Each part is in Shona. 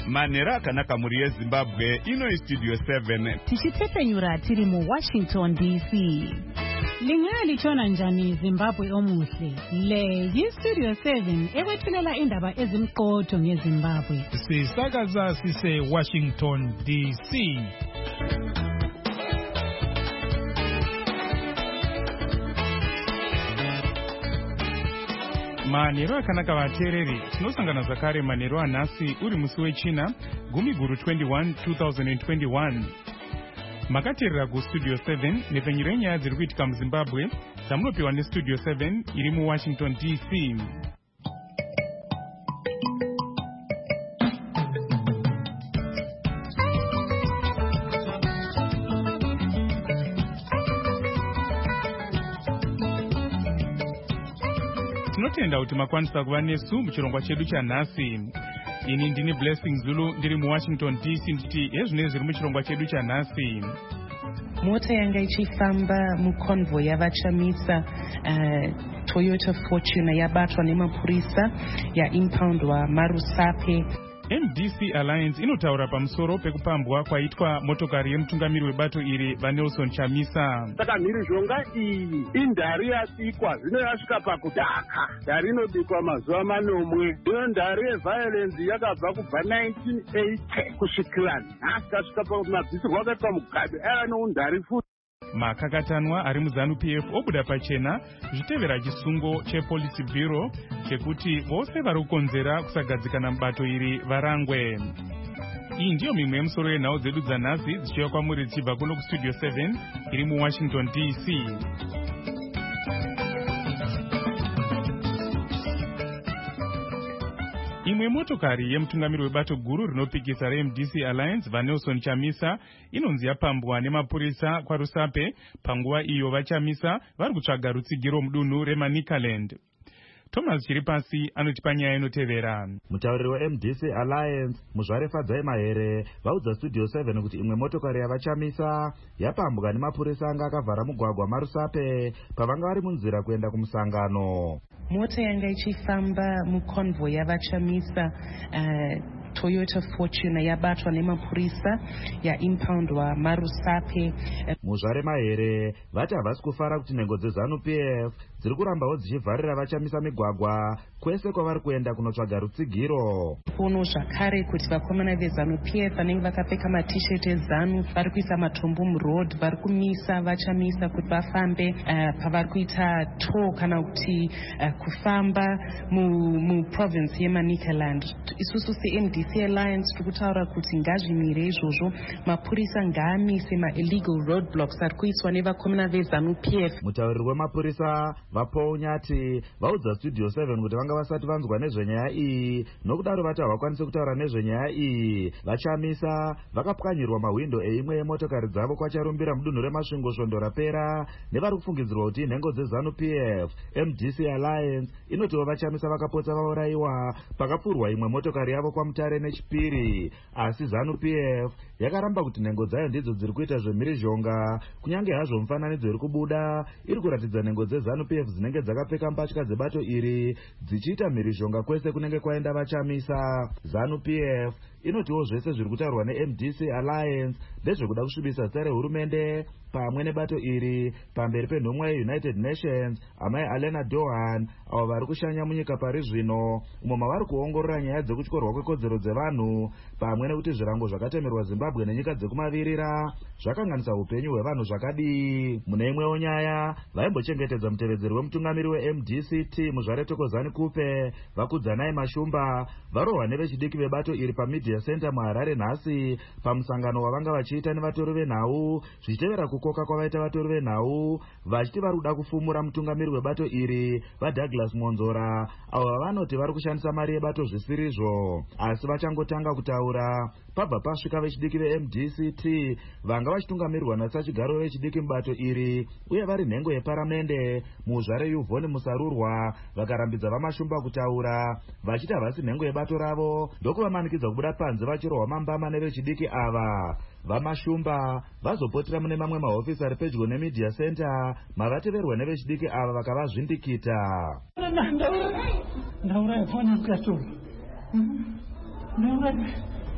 Manhero akanaka muri yeZimbabwe ino Studio 7 tichitepenyura tiri mu Washington DC. Lingalitshona njani Zimbabwe omuhle? Le yi-Studio 7 ekwethulela indaba ezimqotho ngeZimbabwe. Sisakaza sise Washington DC. Manhero akanaka vateereri, tinosangana zvakare manhero anhasi uri musi wechina 10/21 2021. Makateerera kuStudio 7 nepfenyuro yenyaya dziri kuitika muZimbabwe dzamunopiwa neStudio 7 iri muWashington DC. Tinotenda kuti makwanisa kuva nesu muchirongwa chedu chanhasi. Ini ndini Blessing Zulu ndiri muWashington DC nditi ezvinenge zviri muchirongwa chedu chanhasi. Mota yanga ichifamba muconvoy yavachamisa Toyota Fortuner yabatwa nemapurisa yaimpoundwa marusape. MDC Alliance inotaura pamusoro pekupambwa kwaitwa motokari yemutungamiri webato iri vaNelson Chamisa. Saka mhirizhonga iyi indari yabikwa, zvino yasvika pakudhaka. Ndari inobikwa mazuva manomwe. Iyo ndari yeviolence yakabva kubva 1980 kusvikira nhasi tasvika pamabvisirwo akaitwa mugabe ava neundari futi. Makakatanwa ari muZANU-PF obuda pachena zvichitevera chisungo chePolice Bureau chekuti vose vari kukonzera kusagadzikana mubato iri varangwe. Iyi ndiyo mimwe yemusoro yenhau dzedu dzanhasi dzichiuya kwamuri dzichibva kuno kuStudio 7 iri muWashington DC. Imwe motokari yemutungamiri webato guru rinopikisa reMDC Alliance vaNelson Chamisa inonzi yapambwa nemapurisa kwaRusape panguva iyo vaChamisa vari kutsvaga rutsigiro mudunhu reManicaland. Thomas Chiripasi anotipa nyaya inotevera. Mutauriri weMDC Alliance Muzvare Fadzai Mahere vaudza Studio 7 kuti imwe motokari yavaChamisa yapambwa nemapurisa anga akavhara mugwagwa maRusape pavanga vari munzira kuenda kumusangano. Mota yanga ichifamba muconvoy yavachamisa Toyota Fortuner yabatwa nemapurisa yaimpoundwa maRusape. Muzvare Mahere vati havasi kufara kuti nhengo dzeZANU-PF dziri kurambawo dzichivharira vachamisa migwagwa kwese kwavari kuenda kunotsvaga rutsigiro. Pono zvakare kuti vakomana veZANU-PF vanenge vakapfeka matisheti eZANU vari kuisa matombo muroad, vari kumisa vachamisa kuti vafambe pavari kuita tour kana kuti kufamba muprovince yeManicaland. Isusu seMDC Alliance tiri kutaura kuti ngazvimire izvozvo, mapurisa ngaamise ma-illegal roadblocks ari kuiswa nevakomana veZANU-PF. Mutauriri wemapurisa vaPaul Nyati vaudza Studio 7 kuti vanga vasati vanzwa nezvenyaya iyi, nokudaro vati havakwanisi kutaura nezvenyaya iyi. Vachamisa vakapwanyirwa mahwindo eimwe yemotokari dzavo kwacharumbira mudunhu reMasvingo svondo rapera nevari kufungidzirwa kuti nhengo dzeZANU-PF. MDC Alliance inotiwo vachamisa vakapotsa vaurayiwa pakapfurwa imwe motokari yavo kwaMutare neChipiri, asi ZANU-PF yakaramba kuti nhengo dzayo ndidzo dziri kuita zvemhirizhonga, kunyange hazvo mufananidzo iri kubuda iri kuratidza nhengo dzeZANU-PF dzinenge dzakapfeka mbatya dzebato iri dzichiita mhirizhonga kwese kunenge kwaenda vachamisa. ZANU-PF inotiwo zvese zviri kutaurwa neMDC Alliance ndezvekuda kusvibisa zita rehurumende pamwe nebato iri pamberi penhomwa yeUnited Nations amai Alena Dohan avo vari kushanya munyika pari zvino, umo mavari kuongorora nyaya dzekutyorwa kwekodzero dzevanhu pamwe nekuti zvirango zvakatemerwa Zimbabwe nenyika dzekumavirira zvakanganisa upenyu hwevanhu zvakadii. Mune imwewo nyaya, vaimbochengetedza mutevedzeri wemutungamiri weMDCT Muzvare Thokozani Kupe vakudzanai Mashumba varohwa nevechidiki vebato iri paMedia Center muHarare nhasi pamusangano wavanga vachiita nevatori venhau zvichitevera kukoka kwavaita vatori venhau vachiti vari kuda kufumura mutungamiri webato iri vaDouglas Monzora avo vavanoti vari kushandisa mari yebato zvisirizvo, asi vachangotanga kutaura pabva pasvika vechidiki veMDCT vanga vachitungamirirwa nasachigaro vechidiki mubato iri uye vari nhengo yeparamende Muzvare Yuvhoni Musarurwa vakarambidza vaMashumba kutaura vachiti havasi nhengo yebato ravo ndokuvamanikidza kubuda panze vachirohwa mambama nevechidiki ava. VaMashumba vazopotera mune mamwe mahofisi ari pedyo neMedia Center mavateverwa nevechidiki ava vakavazvindikita.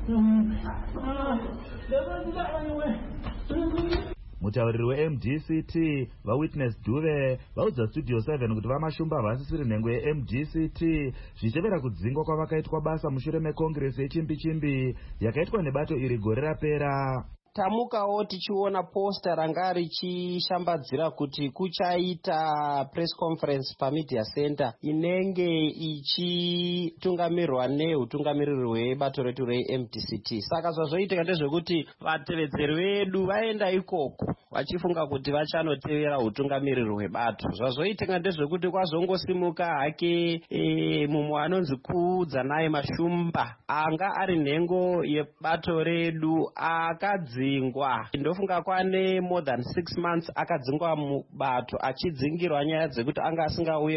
mutauriri weMDCT vaWitness Dube vaudza Studio 7 kuti vamashumba havasisiri nhengo yeMDCT zvichitevera kudzingwa kwavakaitwa basa mushure mekongresi yechimbi-chimbi yakaitwa nebato iri gore rapera. Tamukawo tichiona posta ranga richishambadzira kuti kuchaita press conference pamedia center inenge ichitungamirirwa neutungamiriri hwebato retu reMDCT. Saka zvazvoitika ndezvekuti vatevedzeri vedu vaenda ikoko vachifunga kuti vachanotevera utungamiriri hwebato. Zvazvoitika ndezvekuti kwazongosimuka hake mumwe anonzi Kuudzanaye Mashumba anga ari nhengo yebato redu akadzingwa. Ndofunga kwane more than 6 months akadzingwa mubato achidzingirwa nyaya dzekuti anga asingauye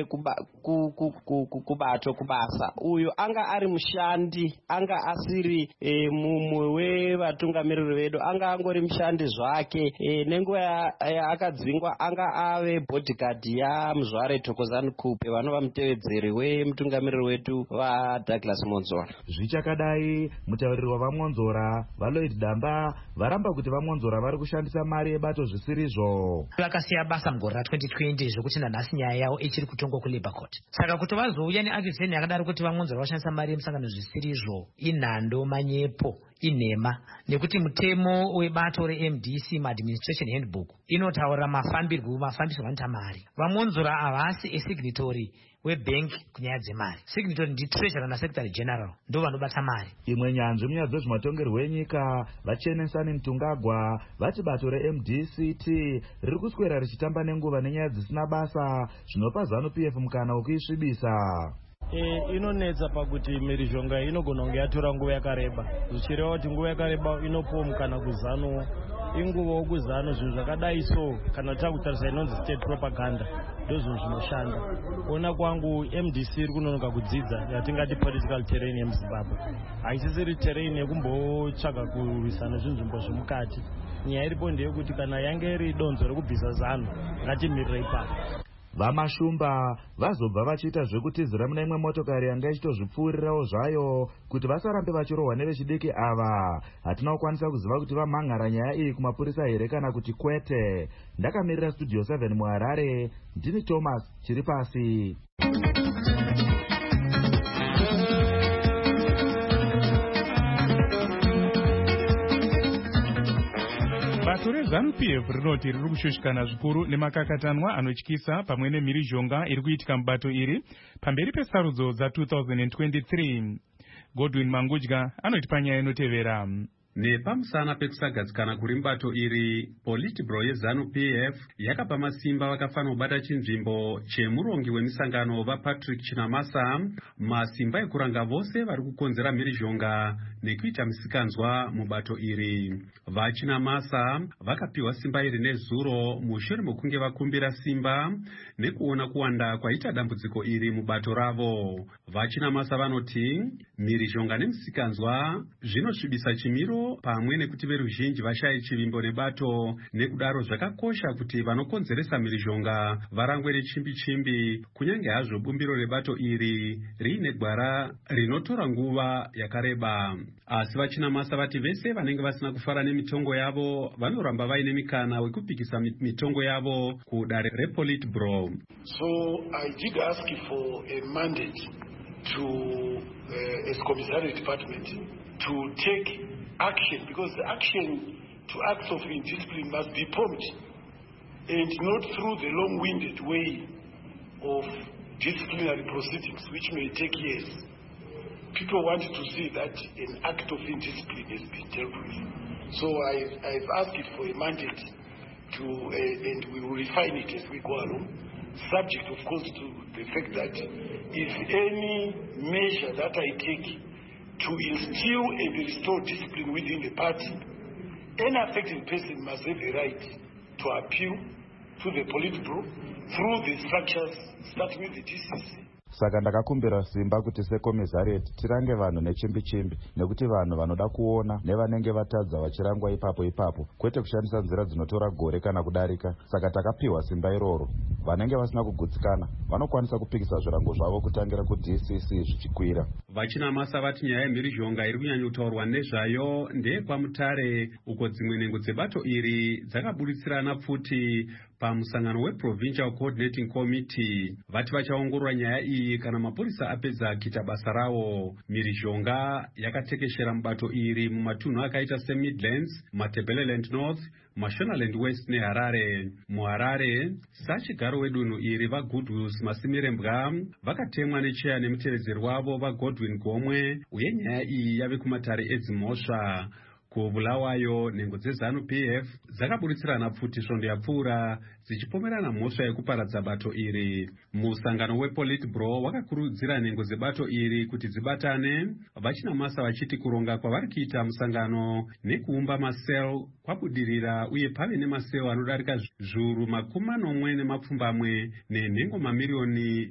kubato kubasa. Uyo anga ari mushandi, anga asiri mumwe wevatungamiriri vedu, anga angori mushandi zvake. Nenguva yaakadzingwa anga ave bodyguard yaMuzvare Thokozani Kupe vanova mutevedzeri wemutungamiriri wetu vaDouglas Monzora. Zvichakadai mutauriri wavaMonzora vaLloyd Damba varamba kuti vaMonzora vari kushandisa mari yebato zvisirizvo. Vakasiya basa mugore ra2020 zvokuti nanhasi nyaya yavo ichiri kutongwa kuLabour Court. Saka kuti vazouya neaccusation yakadaro kuti vaMonzora vashandisa mari yemusangano zvisirizvo inhando, manyepo, inhema, nekuti mutemo webato reMDC maadministration handbook inotaura mafambisirwo anoita mari. vaMonzora havasi esignatory webank kunyaya dzemari. Signatory ndi treasurer naSecretary General ndo vanobata mari. Imwe nyanzvi munyaya dzezvematongerwo enyika vaChenesani Mtungagwa vati bato reMDCT riri kuswera richitamba nenguva nenyaya dzisina basa zvinopa ZANU-PF mukana wekuisvibisa. Inonetsa pakuti mhirizhonga inogona kunge yatora nguva yakareba, zvichireva kuti nguva yakareba inopuwa mukana kuZANU. Inguva wokuzano zvinhu zvakadai so kana takutarisa inonzi state propaganda ndozvinhu zvinoshanda. Kuona kwangu MDC iri kunonoka kudzidza yatingati political terrain yemuZimbabwe haisisiri terrain yekumbotsvaga kurwisana zvinzvimbo zvemukati. Nyaya iripo ndeyekuti kana yange iri donzo rekubvisa ZANU ngatimirire ipapo. Vamashumba vazobva vachiita zvekutizira mune imwe motokari yanga ichitozvipfuurirawo zvayo kuti vasarambe vachirohwa nevechidiki ava. Hatina kukwanisa kuziva kuti vamhan'ara nyaya iyi kumapurisa here kana kuti kwete. Ndakamirira Studio 7 muHarare, ndini Thomas Chiripasi. Bato reZANU-PF rinoti riri kushushikana zvikuru nemakakatanwa anotyisa pamwe nemhirizhonga iri kuitika mubato iri pamberi pesarudzo dza2023. Godwin Mangudya anoti panyaya inotevera. Nepamusana pekusagadzikana kuri mubato iri, Politburo yeZANU-PF yakapa masimba vakafanira kubata chinzvimbo chemurongi wemisangano vaPatrick Chinamasa masimba ekuranga vose vari kukonzera mhirizhonga nekuita misikanzwa mubato iri. VaChinamasa vakapiwa simba iri nezuro mushure mekunge vakumbira simba nekuona kuwanda kwaita dambudziko iri mubato ravo. VaChinamasa vanoti mhirizhonga nemisikanzwa zvinosvibisa chimiro pamwe nekuti veruzhinji vashaye chivimbo nebato, nekudaro zvakakosha kuti vanokonzeresa mhirizhonga varangwe nechimbi-chimbi, kunyange hazvo bumbiro rebato iri riine gwara rinotora nguva yakareba. Asi VaChinamasa vati vese vanenge vasina kufara nemitongo yavo vanoramba vaine mikana wekupikisa mitongo yavo kudare rePolitburo. So I did ask for a mandate to as commissariat department to take action, because the action to acts of indiscipline must be prompt and not through the long-winded way of disciplinary proceedings which may take years. People want to see that an act of indiscipline has been dealt with. So I've asked for a mandate to and we will refine it as we go along, subject of course to the fact that if any measure that I take to instill and restore discipline within the party, any affected person must have a right to appeal to the Politburo through the structures, starting with the DCC. saka ndakakumbira simba kuti sekomizarieti tirange vanhu nechimbi-chimbi, nekuti vanhu vanoda kuona nevanenge vatadza vachirangwa ipapo kwete kushandisa nzira dzinotora gore kana kudarika. Saka takapiwa simba iroro. Vanenge vasina kugutsikana vanokwanisa kupikisa zvirango zvavo kutangira kuDCC zvichikwira. Vachinamasa vati nyaya yemhirizhonga iri kunyanyotaurwa nezvayo ndeyepamutare, uko dzimwe nhengo dzebato iri dzakaburitsirana pfuti pamusangano weProvincial Coordinating Committee. Vati vachaongorora nyaya iyi kana mapurisa apedza kuita basa rawo. Mhirizhonga yakatekeshera mubato iri mumatunhu akaita seMidlands, Matabeleland North, Mashonaland West neHarare. MuHarare, sachigaro wedunhu iri vaGoodwill Masimire-Mbwa vakatemwa necheya nemutevedzeri wavo vaGodwin Gomwe, uye nyaya iyi yave kumatare edzimhosva. Kubulawayo, nhengo dzeZANU-PF dzakaburitsirana pfuti svondo yapfuura dzichipomerana mhosva yekuparadza bato iri. Musangano wePolitburo wakakurudzira nhengo dzebato iri kuti dzibatane, vachinamasa vachiti kuronga kwavari kuita musangano nekuumba masel kwabudirira, uye pave nemasel anodarika zviuru 40 nenhengo mamiriyoni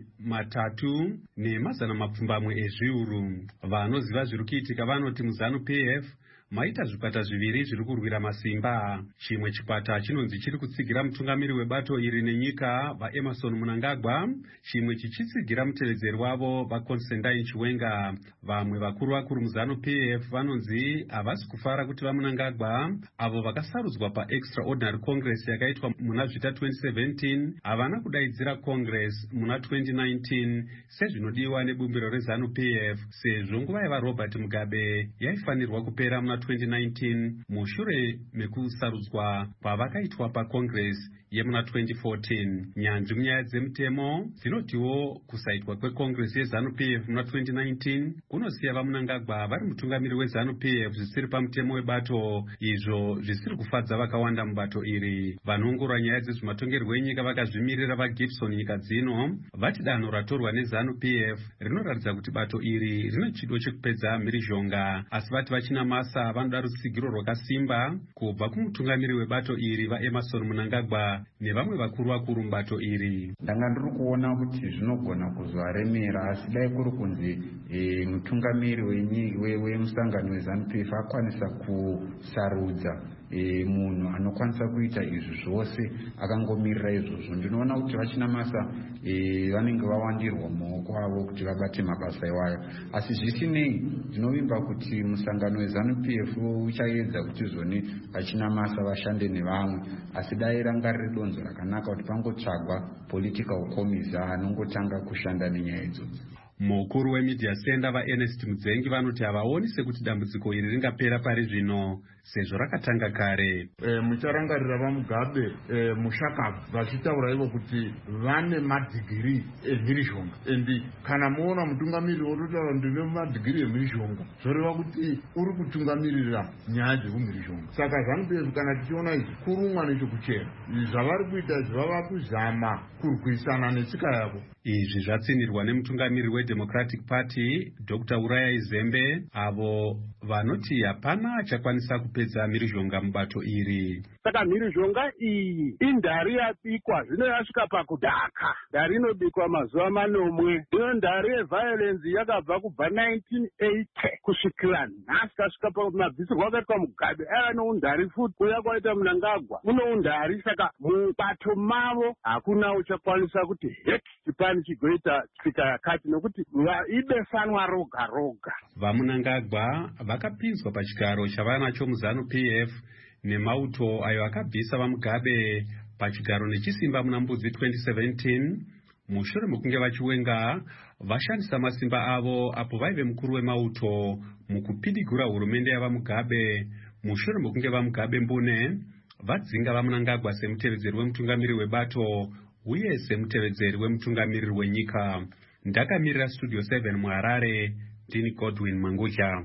3 nemazana ezviuru. Vanoziva zviri kuitika vanoti muZANU-PF maita zvikwata zviviri zviri kurwira masimba. Chimwe chikwata chinonzi chiri kutsigira mutungamiri webato iri nenyika vaEmerson Mnangagwa, chimwe chichitsigira mutevedzeri wavo vaConstantine Chiwenga. Vamwe vakuru muZANU-PF vanonzi havasi kufara kuti vaMnangagwa, avo vakasarudzwa paExtraordinary Congress yakaitwa muna zvita 2017, havana kudaidzira Congress muna 2019 sezvinodiwa nebumbiro reZANU-PF, sezvo nguva yavaRobert Mugabe yaifanirwa kupera muna 2019 mushure mekusarudzwa kwavakaitwa paCongress yemuna 2014. Nyanzvi munyaya dzemutemo dzinotiwo kusaitwa kweCongress yeZANU-PF muna 2019 kunosiya vaMnangagwa vari mutungamiri weZANU-PF zvisiri pamutemo webato, izvo zvisiri kufadza vakawanda mubato iri. Vanoongorora nyaya dzezvematongerwo enyika vakazvimirira vaGibson nyika dzino vati danho ratorwa neZANU-PF rinoratidza kuti bato iri rine chido chekupedza mhirizhonga, asi vati vachinamasa vanoda rutsigiro rwakasimba kubva kumutungamiri webato iri vaEmerson Mnangagwa nevamwe vakuru mubato iri. Ndanga ndiri kuona kuti zvinogona kuzoremera, asi dai kuri kunzi mutungamiri wemusangano weZANU-PF akwanisa kusarudza munhu anokwanisa kuita izvi zvose akangomirira izvozvo, ndinoona kuti vachinamasa vanenge vawandirwa mumaoko avo kuti vabate mabasa iwayo. Asi zvisinei, ndinovimba kuti musangano weZANU-PF uchaedza kuti zvoni vachinamasa vashande nevamwe, asi dai ranga riri donzo rakanaka kuti pangotsvagwa political committee anongotanga kushanda nenyaya idzodzo. Mukuru weMedia Center vaErnest Mudzengi vanoti havaoni sekuti dambudziko iri ringapera pari zvino sezvo rakatanga kare. Mucharangarira vaMugabe mushakabva vachitaura ivo kuti vane madhigiri emhirizhonga, endi kana muona mutungamiri wototaura ndive madhigiri emhirizhonga zvoreva kuti uri kutungamirira nyaya dzekumhirizhonga. Saka ZANU-PF kana tichiona izvi kurumwa nechokuchena, zvavari kuita izvi vava kuzama kurwisana netsika yavo. Izvi zvatsinirwa nemutungamiri weDemocratic Party Dr. Uriah Zembe, avo vanoti hapana achakwanisa kupedza mhirizhonga mubato iri. Saka mhirizhonga iyi indari yabikwa, zvino yasvika pakudhaka. Ndari inobikwa mazuva 4. Iyo ndari yeviolence yakabva kubva 1980 kusvikira nhasi, kasvika pamabvisirwo akaitwa Mugabe ava noundari futi kuya kwaita Mnangagwa unoundari. Saka mubato mavo hakuna uchakwanisa kuti heti chipani chigoita tsika yakati, nokuti ibesanwa roga roga. VaMnangagwa vakapinzwa pachigaro chavanacho muZANU-PF nemauto ayo akabvisa vaMugabe pachigaro nechisimba muna Mbudzi 2017, mushure mekunge vachiwenga vashandisa masimba avo apo vaive mukuru wemauto mukupidigura hurumende yavaMugabe, mushure mekunge vaMugabe mbune vadzinga vaMnangagwa semutevedzeri wemutungamiri webato uye semutevedzeri wemutungamiri wenyika. Ndakamirira Studio 7 muHarare, ndini Godwin Mangucha.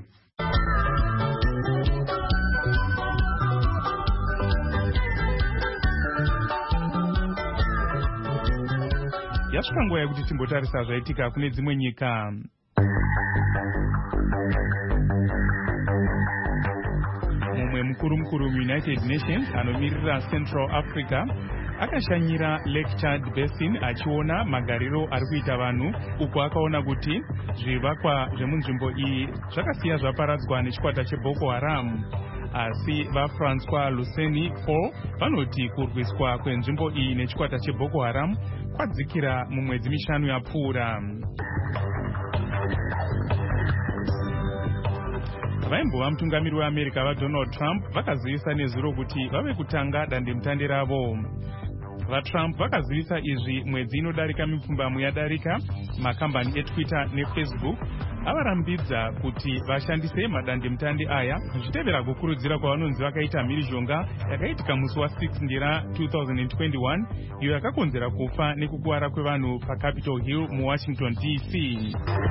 Yasvika nguva yekuti timbotarisa zvaitika kune dzimwe nyika. Mumwe mukuru muUnited Nations anomirira Central Africa akashanyira Lake Chad Basin achiona magariro ari kuita vanhu, uko akaona kuti zvivakwa zvemunzvimbo iyi zvakasiya zvaparadzwa nechikwata cheBoko Haram. Asi vaFrancois Luseni Paul vanoti kurwiswa kwenzvimbo iyi nechikwata cheBoko Haram kwadzikira mumwedzi mishanu yapfuura. Vaimbova mutungamiri weAmerica vaDonald Trump vakazivisa nezuro kuti vave kutanga dandemutande ravo. VaTrump vakazivisa izvi mwedzi inodarika mipfumbamwe yadarika. Makambani eTwitter neFacebook avarambidza kuti vashandise madandemutande aya zvichitevera kukurudzira kwavanonzi vakaita mhirizhonga yakaitika musi wa6 ndira 2021 iyo yakakonzera kufa nekukuwara kwevanhu paCapitol Hill muWashington DC.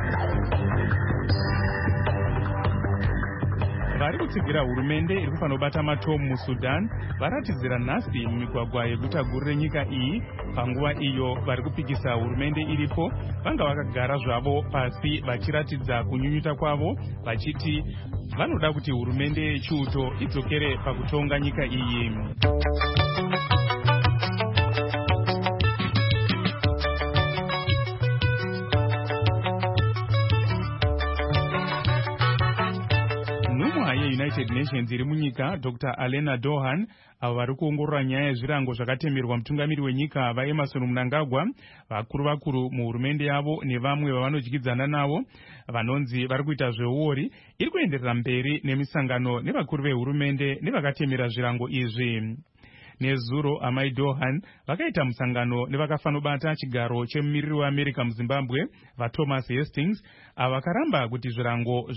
Vari kutsigira hurumende iri kufanira kubata matomu muSudan varatidzira nhasi mumigwagwa yeguta guru renyika iyi. Panguva iyo vari kupikisa hurumende iripo vanga vakagara zvavo pasi vachiratidza kunyunyuta kwavo vachiti vanoda kuti hurumende yechiuto idzokere pakutonga nyika iyi. United Nations iri munyika Dr. Alena Dohan avo vari kuongorora nyaya yezvirango zvakatemerwa mutungamiri wenyika vaEmerson Mnangagwa, vakuru muhurumende yavo nevamwe vavanodyidzana navo vanonzi vari kuita zveuori, iri kuenderera mberi nemisangano nevakuru vehurumende nevakatemera zvirango izvi. Nezuro amai Dohan vakaita musangano nevakafanobata chigaro chemumiriri weAmerica muZimbabwe vaThomas Hastings avakaramba kuti zvirango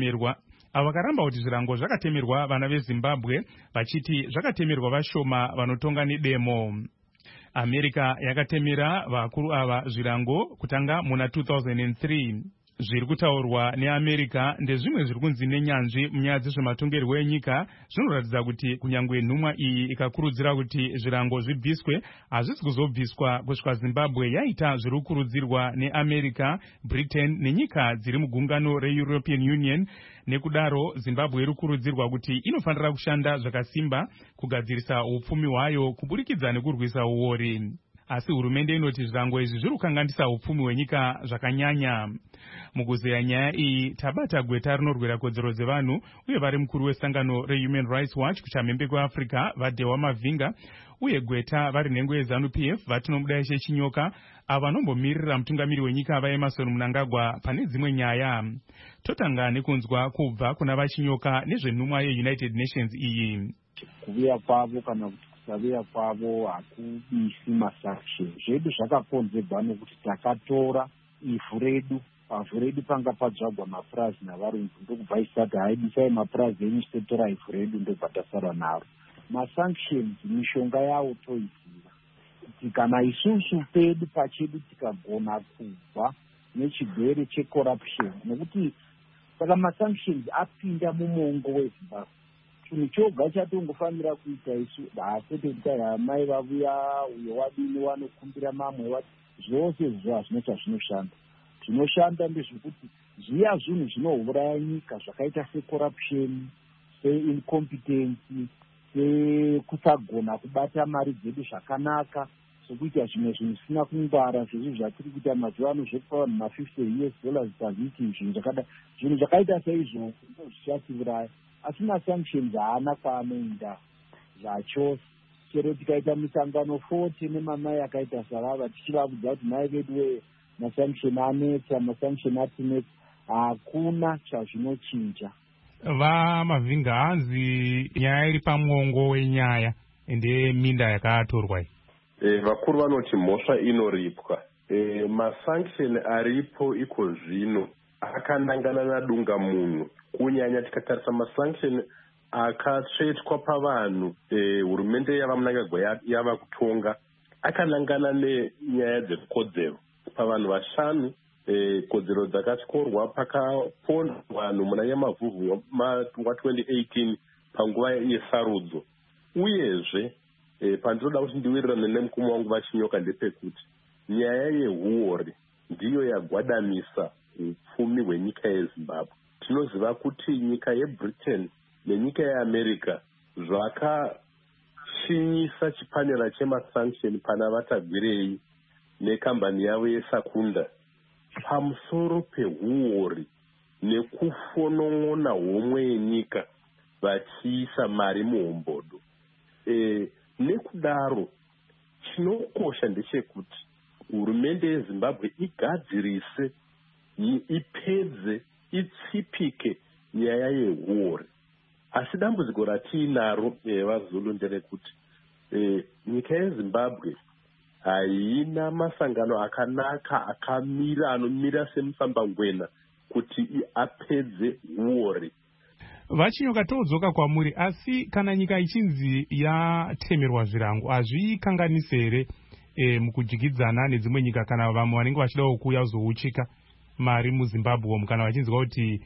zvakatemerwa vana veZimbabwe vachiti zvakatemerwa vashoma vanotonga nedemo. America yakatemera vakuru ava zvirango kutanga muna 2003. Zviri kutaurwa neAmerica ndezvimwe zviri kunzi nenyanzvi munyaya dzezvematongerwo enyika zvinoratidza kuti kunyangwe nhumwa iyi ikakurudzira kuti zvirango zvibviswe hazvisi kuzobviswa kusvika Zimbabwe yaita zviri kukurudzirwa neAmerica, Britain nenyika dziri mugungano reEuropean Union. Nekudaro Zimbabwe iri kukurudzirwa kuti inofanira kushanda zvakasimba kugadzirisa upfumi hwayo kuburikidza nekurwisa uori. Asi hurumende inoti zvirango izvi zviri kukanganisa upfumi hwenyika zvakanyanya. Mukuzeya nyaya iyi tabata gweta rinorwira kodzero dzevanhu uye vari mukuru wesangano reHuman Rights Watch kuchamhembe kweAfrica vaDewa Mavinga uye gweta vari nhengo yeZANU-PF vatinomuda Ishe Chinyoka avo vanombomirira mutungamiri wenyika vaEmerson Mnangagwa pane dzimwe nyaya. Totanga nekunzwa kubva kuna vaChinyoka nezvenhumwa yeUnited Nations iyi. Kuuya kwavo kana kuti kusavuya kwavo hakubisi masanction. Zvedu zvakakonzerwa nekuti takatora ivhu redu, pavhu redu panga padzvagwa mapurazi navarungu, ndokubva isati haidisai mapurazi enyu totora ivhu redu ndobva tasara naro. Masanctions mishonga yawo toiziva kuti kana isusu pedu pachedu tikagona kubva nechigwere checorruption, nekuti saka masanctions apinda mumongo weZimbabwe. Chinhu choga chatongofanira kuita isu kwete kuti mai vavuya uyo wadini wanokumbira mamwe zvose zvo hazvina chazvinoshanda. Zvinoshanda ndezvekuti zviya zvinhu zvinouraya nyika zvakaita secorruption, seincompetence, sekusagona kubata mari dzedu zvakanaka, sokuita zvimwe zvinhu zvisina kungwara zvezvi zvatiri kuita mazuva ano zvekupa vanhu $50 pavhiki, zvinhu zvakaita saizvo zvichatiuraya. Asi masanctions haana kwaanoenda zvachose. Chero tikaita misangano 40 nemamai akaita savava tichivabudza kuti mai vedu masanction anetsa, masanction atinetsa, hakuna chazvinochinja. VaMavinga hanzi nyaya iri pamuongo wenyaya ende minda yakatorwa iyi. Vakuru vanoti mhosva inoripwa. Masanction aripo iko zvino akanangana nadunga munhu, kunyanya tikatarisa masanction akatsvetwa pavanhu hurumende yavaMnangagwa yava kutonga akanangana nenyaya dzekodzero pavanhu vashanu. Kodzero dzakatyorwa pakapondwa vanhu muna yamavhuvhu wa2018 panguva yesarudzo. Uyezve pandinoda kuti ndiwirirane nemukoma wangu vaChinyoka ndepekuti nyaya yehuori ndiyo yagwadamisa upfumi hwenyika yeZimbabwe. Tinoziva kuti nyika yeBritain nenyika yeAmerica vachimisa chipanera chemasanction pana vatagwirei nekambani yavo yesakunda pamusoro pehuori nekufonon'ona homwe yenyika vachiisa mari muhombodo. Nekudaro chinokosha ndechekuti hurumende yeZimbabwe igadzirise, ipedze, itsipike nyaya yehuori. Asi dambudziko ratiinaro vaZulu nderekuti nyika yeZimbabwe haina masangano akanaka akamira, anomira semufambangwena kuti apedze huori. Vachinyoka todzoka kwamuri, asi kana nyika ichinzi yatemerwa zvirango hazvikanganisi here mukujikidzana nedzimwe nyika kana vamwe vanenge vachidawo kuuya kuzouchika mari muZimbabwe kana vachinzwa kuti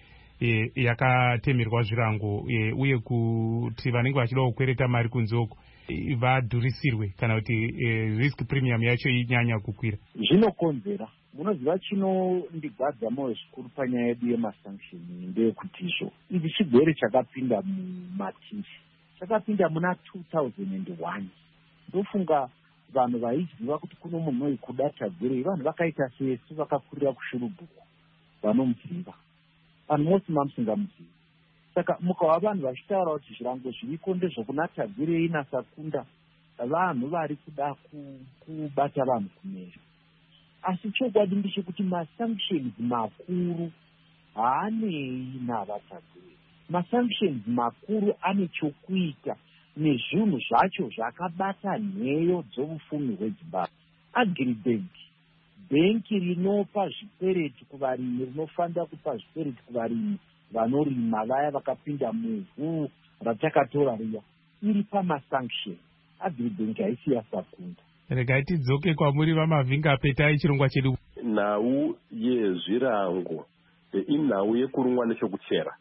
yakatemerwa zvirango uye kuti vanenge vachida kukwereta mari kunzoko vadhurisirwe kana kuti risk premium yacho inyanya kukwira? Zvinokonzera. Munoziva chinondigwadza moyo zvikuru panyaya yedu yemasanction ndeyekuti ichi chigwere chakapinda mumatiri, chakapinda muna 2001. Ndofunga vanhu vaiziva kuti kuno munhu noikuda tagwirei, vanhu vakaita sesu vakakurira kushurubhuku vanomuziva, vanhu mose mamusingamuzivi. Saka mukava vanhu vachitaura kuti zvirango zviriko ndezvokunatagwirei nasakunda, vanhu vari kuda kubata vanhu kumera. Asi chokwadi ndechekuti masanctions makuru haanei navatagwirei. Masanctions makuru ane chokuita nezvinhu zvacho zvakabata nheyo dzoupfumi hweZimbabwe. Agribank, bhenki rinopa zvikwereti kuvarimi, rinofanira kupa zvikwereti kuvarimi vanorima, vaya vakapinda muvhu ratakatora riya, iri pamasanction. Agribank haisi yasakunda. Regai tidzoke kwamuri vaMavhinga, petai chirongwa chedu. Nhau yezvirango inhau yekurumwa nechokuchera,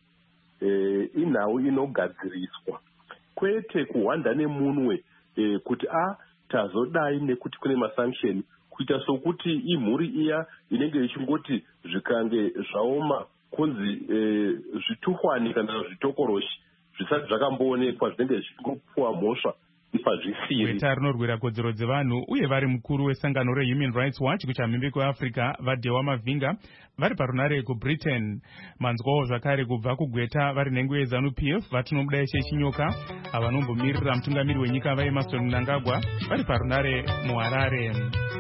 inhau inogadziriswa, kwete kuhwanda nemunwe kuti tazodai nekuti kune masanction, kuita sokuti imhuri iya inenge ichingoti zvikange zvaoma kunzi zvituhwani kana zvitokoroshi zvisati zvakamboonekwa zvinenge zvichingopuwa mhosva ipazvisiri. Weta rinorwira kodzero dzevanhu uye vari mukuru wesangano reHuman Rights Watch kuchamhembe kweAfrica vaDewa Mavinga vari parunare kuBritain. Manzwawo zvakare kubva kugweta vari nhengo yeZANU-PF vatinomuda Eshe Chinyoka avanombomirira mutungamiri wenyika vaEmmerson Mnangagwa vari parunare muHarare.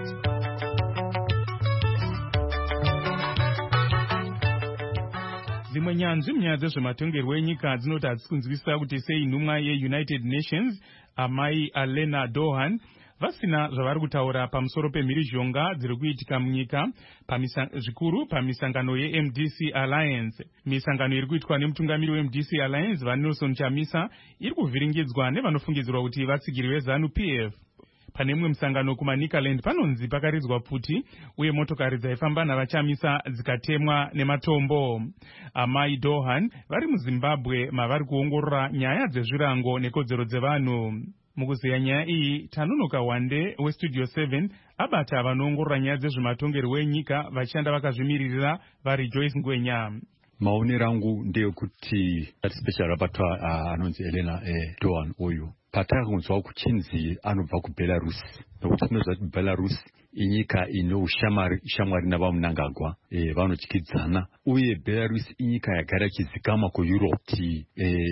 Dzimwe nyanzvi munyaya dzezvematongerwo enyika dzinoti hadzisi kunzwisisa kuti sei nhumwa yeUnited Nations amai Alena Dohan vasina zvavari kutaura pamusoro pemhirizhonga dziri kuitika munyika zvikuru pamisangano yeMDC Alliance. Misangano iri kuitwa nemutungamiri weMDC Alliance vaNelson Chamisa iri kuvhiringidzwa nevanofungidzirwa kuti vatsigiri veZANU-PF. Pane mumwe musangano kumaNicaland panonzi pakaridzwa pfuti uye motokari dzaifamba navachamisa dzikatemwa nematombo. Amai Dohan vari muZimbabwe mavari kuongorora nyaya dzezvirango nekodzero dzevanhu. Mukuziya nyaya iyi, Tanunoka Wande weStudio 7 abata vanoongorora nyaya dzezvematongerwo enyika vachishanda vakazvimirira vari Joyce Ngwenya. Maonero angu ndeyekuti special rapporteur anonzi Elena Dohan uyu patakunzwa kuchinzi anobva kuBelarus, nokuti tinoziva kuti Belarus inyika ine ushamwari navaMnangagwa vanotyidzana, uye Belarus inyika yagara ichizikamwa kuEurope kuti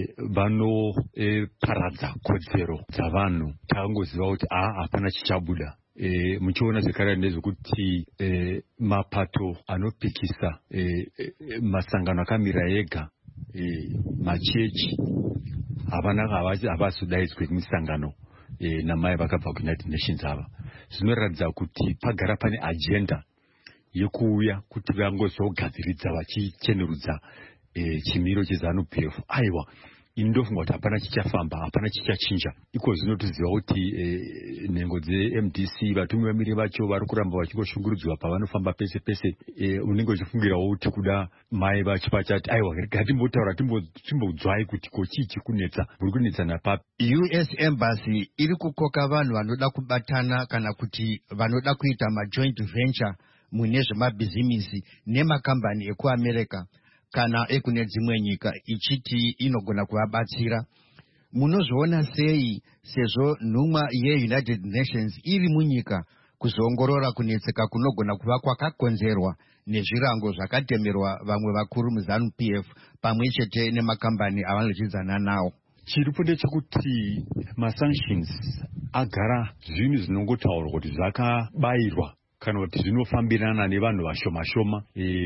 vanoparadza kodzero dzavanhu. Takangoziva kuti hapana chichabuda. Muchiona zvekare ndezvekuti mapato anopikisa masangano akamira ega, machechi havazodaidzwe kumisangano namai vakabva kuUnited Nations ava. Zvinoratidza kuti pagara pane agenda yekuuya kuti vangozogadziridza vachichenerudza chimiro cheZANU-PF. Aiwa, ini ndofunga kuti hapana chichafamba, hapana chichachinja. Iko zvino toziva kuti nhengo dzeMDC vatumi vamiri vacho vari kuramba vachingoshungurudzwa pavanofamba pese pese. Unenge uchifungirawo kuti kuda mai vacho vachati aiwa, ngatimbotaura timbodzwai kuti kochii chiri kunetsa, muri kunetsana papi. US Embassy iri kukoka vanhu vanoda kubatana kana kuti vanoda kuita majoint venture mune zvemabhizimisi nemakambani ekuAmerica kana ekune dzimwe nyika, ichiti inogona kuvabatsira munozoona sei sezvo nhumwa yeunited nations iri munyika kuzoongorora kunetseka kunogona kuva kwakakonzerwa nezvirango zvakatemerwa vamwe vakuru muzanu PF pamwe chete nemakambani avanochidzana nawo? Chiripo ndechekuti masanctions agara zvinhu zvinongotaurwa kuti zvakabayirwa kana kuti zvinofambirana nevanhu vashoma-shoma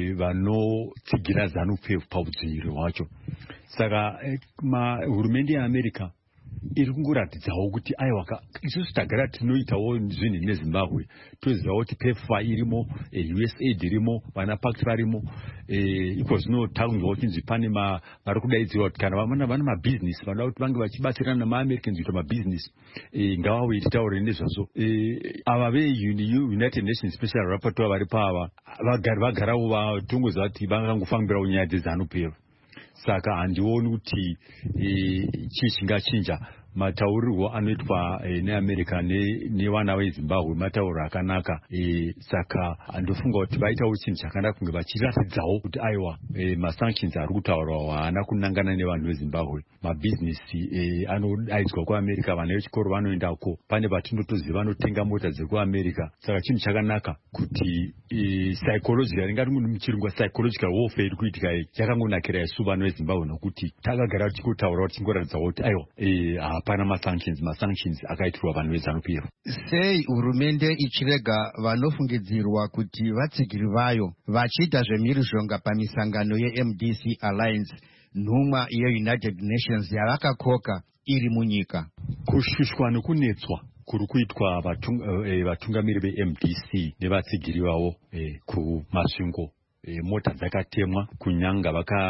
vanotsigira zanu PF paudzvinyiri hwacho. Saka hurumende yeAmerica iri kungoratidzawo kuti aiwa isusu tagara tinoitawo zvinhu neZimbabwe, tozivawo kuti PEPFAR irimo, USAID irimo, vana PACT varimo, iko zvino taunzwawo chinzi pane vari kudaidzirwa kuti kana vana mabhizinesi vanoda kuti vange vachibatsirana namaAmericans kuita mabhizinesi ngavauye titaure nezvazvo. Ava veUnited Nations Special Rapporteur vari pava vagarawo vatongoziva kuti vangangofambirawo nyaya dzezanu PF. Saka handioni kuti chii chingachinja. Mataurirwo anoitwa neAmerica nevana veZimbabwe matauro akanaka. Saka handofunga kuti vaitawo chinhu chakanaka kunge vachiratidzawo kuti aiwa masanctions ari kutaurwa haana kunangana nevanhu veZimbabwe. Mabhizinesi anodaidzwa kuAmerica, vana vechikoro vanoendako, pane vatindotoziva vanotenga mota dzekuAmerica. Saka chinhu chakanaka kuti psychological, ringati muchirungu psychological warfare iri kuitika yakangonakira isu vanhu veZimbabwe nokuti takagara tichitaura tichingoratidzawo kuti aiwa hapana masanctions akaitirwa vanhu vezanu PF. Sei hurumende ichirega vanofungidzirwa kuti vatsigiri vayo vachiita zvemhirizhonga pamisangano yeMDC Alliance, nhumwa yeUnited Nations yavakakoka iri munyika? Kushushwa nekunetswa kuri kuitwa vatungamiri veMDC nevatsigiri vavo kumasvingo, mota dzakatemwa, kunyanga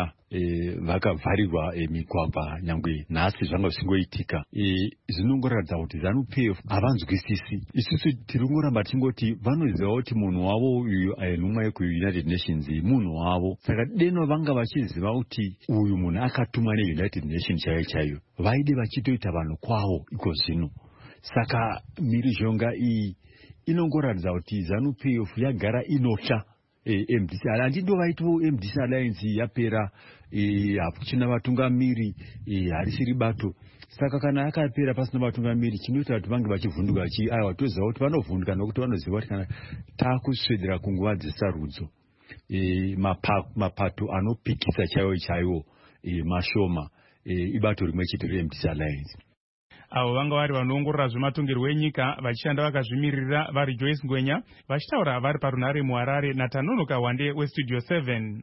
vakavharirwa migwagwa, nyangwe nhasi zvanga zvisingoitika. Zvinongoratidza kuti zanu PF havanzwisisi. Isusu tiri kungoramba tingoti vanoziva kuti munhu wavo uyu nhumwa yekuUnited Nations munhu wavo. Saka deno vanga vachiziva kuti uyu munhu akatumwa neUnited Nations chaiyo chaiyo, vaide vachitoita vanhu kwavo iko zvino. Saka mhirizhonga iyi inongoratidza kuti zanu PF yagara inotya MDC. Handindo vaitiwo MDC Alliance yapera, hakuchina vatungamiri, harisiri bato. Saka kana akapera pasina vatungamiri, chinoita kuti vange vachivhunduka aiwa toziva kuti vanovhunduka nokuti vanoziva kuti kana takuswedera kunguva dzesarudzo, mapato anopikisa chaiwo chaiwo mashoma, ibato rimwe chete reMDC Alliance. Avo vanga vari vanoongorora zvematongerwo enyika vachishanda vakazvimirira vari Joyce Ngwenya vachitaura vari parunhare muHarare naTanonoka Wande weStudio 7.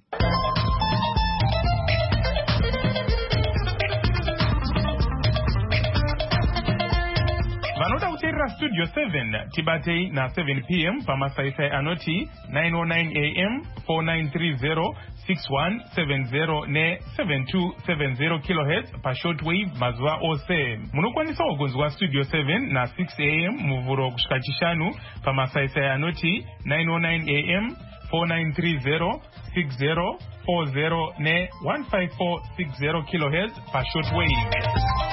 Vanoda kuteerera Studio 7 tibatei na7 p.m. pamasaisai anoti 909 am 4930 6170 ne7270 kHz pashortwave mazuva ose. Munokwanisa kugonzwa Studio 7 na6 am muvhuro kusvika chishanu pamasaisai anoti 909 am 4930 6040 ne1540 kHz pashortwave.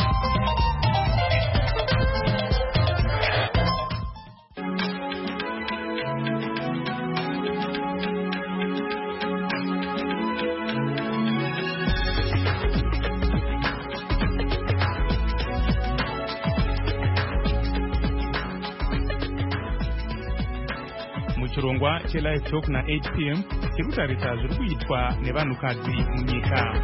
Chirongwa chelive talk na 8 p.m. chekutarisa zviri kuitwa nevanhukadzi munyika.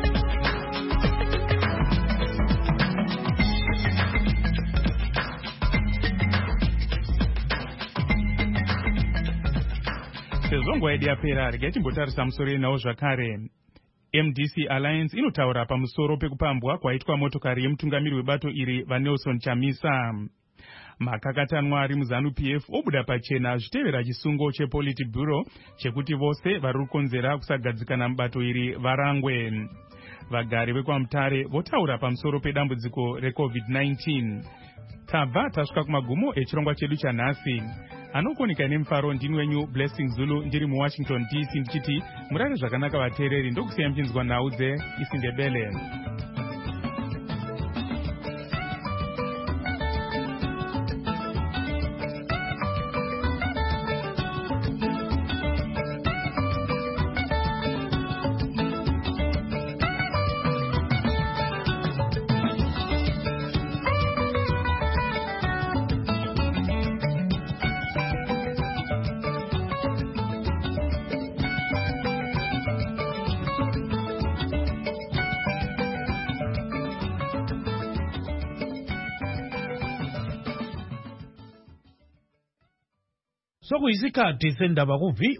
Sezvo nguva yedu yapera, regai timbotarisa musoro yenawo zvakare. MDC Alliance inotaura pamusoro pekupambwa kwaitwa motokari yemutungamiri webato iri vaNelson Chamisa. Makakatanwa ari muzanu PF obuda pachena zvitevera chisungo chePolitburo chekuti vose vari kukonzera kusagadzikana mubato iri varangwe. Vagari vekwaMutare votaura pamusoro pedambudziko reCovid-19. Tabva tasvika kumagumo echirongwa chedu chanhasi. Anokonika nemufaro ndini wenyu Blessing Zulu ndiri muWashington DC ndichiti murare zvakanaka vateereri, ndokusiya mchinzwa nhau dzeIsindebele. sokuyisikhathi sendaba ku